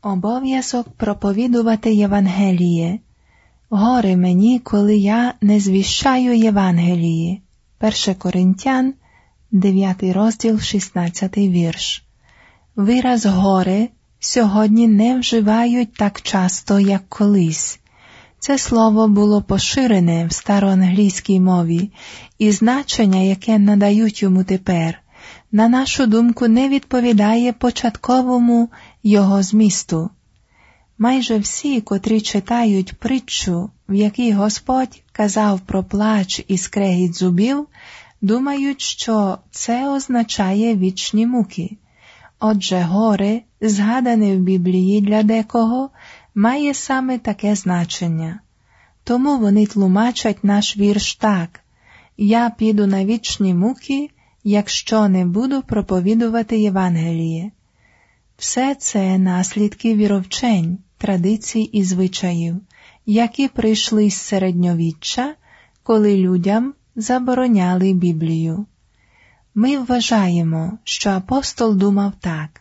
Обов'язок проповідувати Євангеліє. Горе мені, коли я не звіщаю Євангелії. 1 Коринтян, 9 розділ, 16 вірш. Вираз «горе» сьогодні не вживають так часто, як колись. Це слово було поширене в староанглійській мові, і значення, яке надають йому тепер, на нашу думку, не відповідає початковому його змісту. Майже всі, котрі читають притчу, в якій Господь казав про плач і скрегіт зубів, думають, що це означає вічні муки. Отже, горе, згадане в Біблії для декого, має саме таке значення. Тому вони тлумачать наш вірш так: «Я піду на вічні муки, якщо не буду проповідувати Євангеліє». Все це наслідки віровчень, традицій і звичаїв, які прийшли з середньовіччя, коли людям забороняли Біблію. Ми вважаємо, що апостол думав так: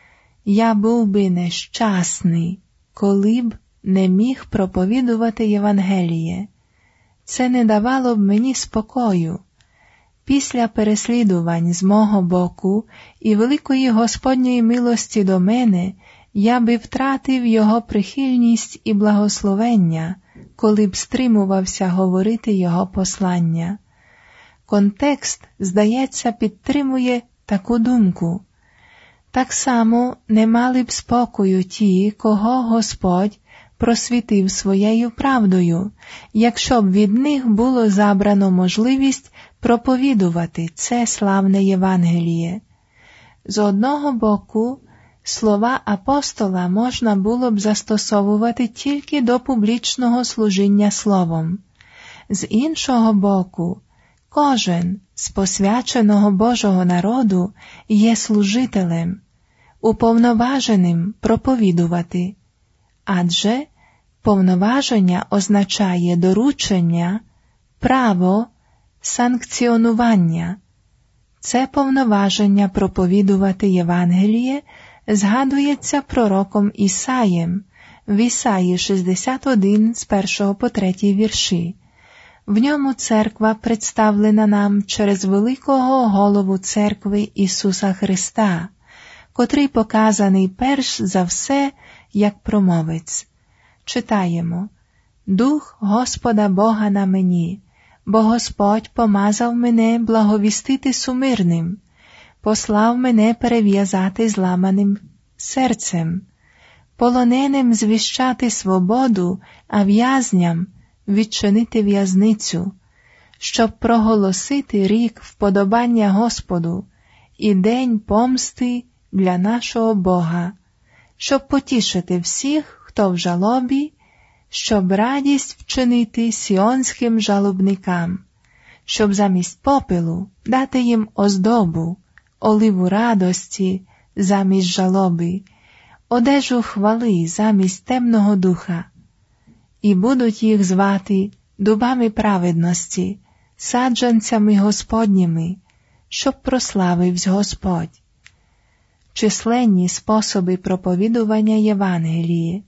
«Я був би нещасний, коли б не міг проповідувати Євангеліє. Це не давало б мені спокою. Після переслідувань з мого боку і великої Господньої милості до мене, я би втратив його прихильність і благословення, коли б стримувався говорити його послання». Контекст, здається, підтримує таку думку. Так само не мали б спокою ті, кого Господь просвітив своєю правдою, якщо б від них було забрано можливість проповідувати це славне Євангеліє. З одного боку, слова апостола можна було б застосовувати тільки до публічного служіння словом. З іншого боку, кожен з посвяченого Божого народу є служителем, уповноваженим проповідувати. Адже повноваження означає доручення, право, санкціонування. Це повноваження проповідувати Євангеліє згадується пророком Ісаєм в Ісаї 61 з 1 по 3 вірші. В ньому церква представлена нам через великого голову церкви Ісуса Христа, котрий показаний перш за все як промовець. Читаємо: «Дух Господа Бога на мені, бо Господь помазав мене благовістити сумирним, послав мене перев'язати зламаним серцем, полоненим звіщати свободу, а в'язням відчинити в'язницю, щоб проголосити рік вподобання Господу і день помсти для нашого Бога, щоб потішити всіх, хто в жалобі, щоб радість вчинити сіонським жалобникам, щоб замість попелу дати їм оздобу, оливу радості замість жалоби, одежу хвали замість темного духа. І будуть їх звати дубами праведності, саджанцями Господніми, щоб прославився Господь». Численні способи проповідування Євангелії.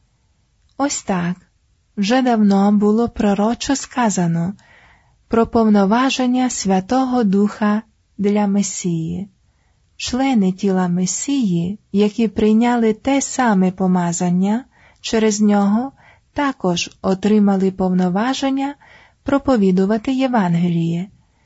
Ось так вже давно було пророчо сказано про повноваження Святого Духа для Месії. Члени тіла Месії, які прийняли те саме помазання через нього, також отримали повноваження проповідувати Євангеліє.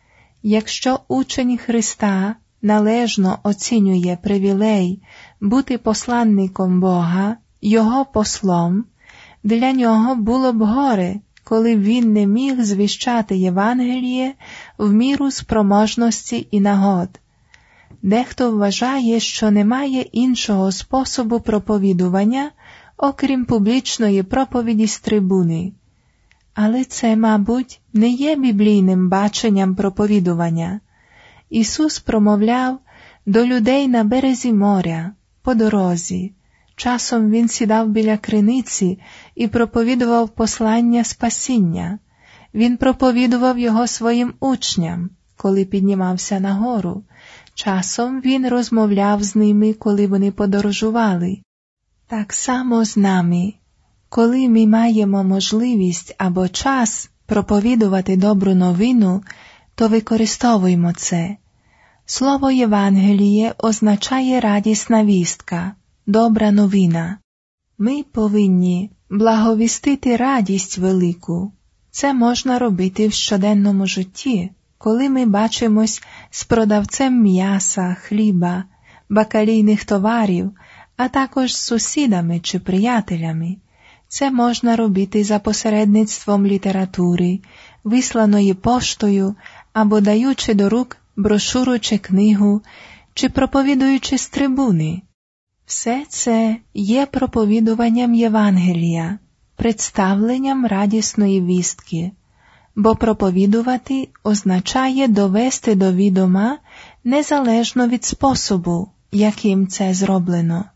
Якщо учень Христа належно оцінює привілей бути посланником Бога, його послом, для нього було б горе, коли б він не міг звіщати Євангеліє в міру спроможності і нагод. Дехто вважає, що немає іншого способу проповідування, окрім публічної проповіді з трибуни. Але це, мабуть, не є біблійним баченням проповідування. Ісус промовляв до людей на березі моря, по дорозі. Часом Він сідав біля криниці і проповідував послання спасіння. Він проповідував його своїм учням, коли піднімався на гору. Часом Він розмовляв з ними, коли вони подорожували. Так само з нами. Коли ми маємо можливість або час проповідувати добру новину, то використовуємо це. Слово Євангеліє означає радісна вістка, добра новина. Ми повинні благовістити радість велику. Це можна робити в щоденному житті, коли ми бачимось з продавцем м'яса, хліба, бакалійних товарів, а також з сусідами чи приятелями. Це можна робити за посередництвом літератури, висланої поштою або даючи до рук брошуру чи книгу, чи проповідуючи з трибуни. Все це є проповідуванням Євангелія, представленням радісної вістки, бо проповідувати означає довести до відома незалежно від способу, яким це зроблено.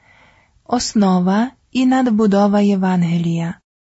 Основа і надбудова Євангелія.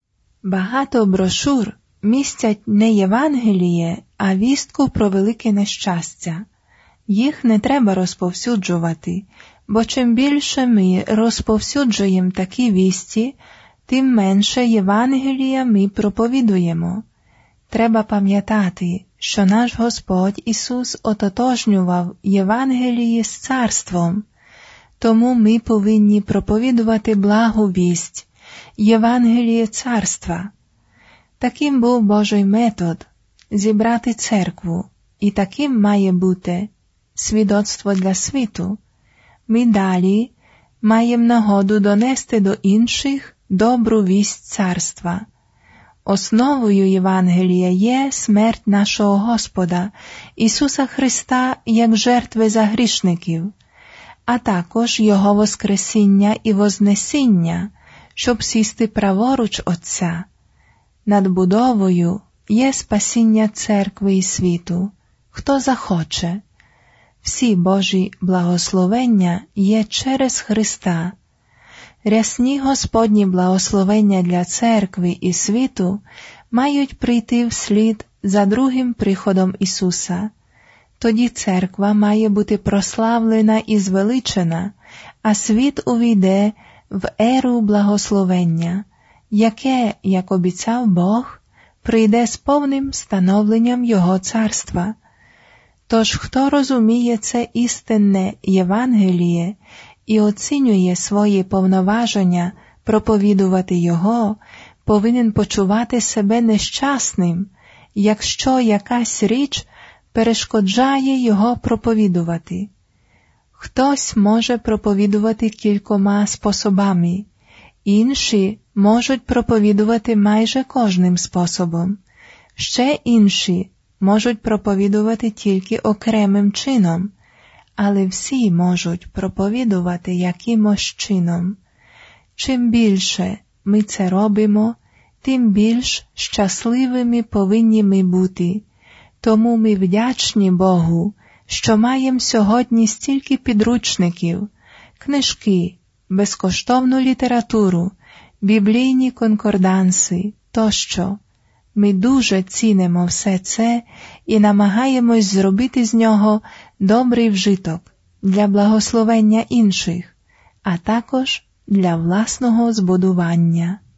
Багато брошур містять не Євангеліє, а вістку про велике нещастя. Їх не треба розповсюджувати, бо чим більше ми розповсюджуємо такі вісті, тим менше Євангелія ми проповідуємо. Треба пам'ятати, що наш Господь Ісус ототожнював Євангеліє з царством, тому ми повинні проповідувати благу вість, Євангеліє царства. Таким був Божий метод – зібрати церкву, і таким має бути свідоцтво для світу. Ми далі маємо нагоду донести до інших добру вість царства. Основою Євангелія є смерть нашого Господа, Ісуса Христа, як жертви за грішників, а також Його воскресіння і вознесіння, щоб сісти праворуч Отця. Надбудовою є спасіння церкви і світу, хто захоче. Всі Божі благословення є через Христа. Рясні Господні благословення для церкви і світу мають прийти вслід за другим приходом Ісуса. Тоді церква має бути прославлена і звеличена, а світ увійде в еру благословення, яке, як обіцяв Бог, прийде з повним становленням Його царства. Тож, хто розуміє це істинне Євангеліє і оцінює свої повноваження проповідувати його, повинен почувати себе нещасним, якщо якась річ перешкоджає його проповідувати. Хтось може проповідувати кількома способами, інші можуть проповідувати майже кожним способом, ще інші можуть проповідувати тільки окремим чином, але всі можуть проповідувати якимось чином. Чим більше ми це робимо, тим більш щасливими повинні ми бути. Тому ми вдячні Богу, що маємо сьогодні стільки підручників, книжки, безкоштовну літературу, біблійні конкорданси тощо. Ми дуже цінимо все це і намагаємось зробити з нього добрий вжиток для благословення інших, а також для власного збудування.